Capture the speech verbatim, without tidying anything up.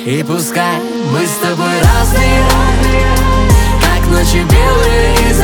И пускай мы с тобой разные, как ночи белые и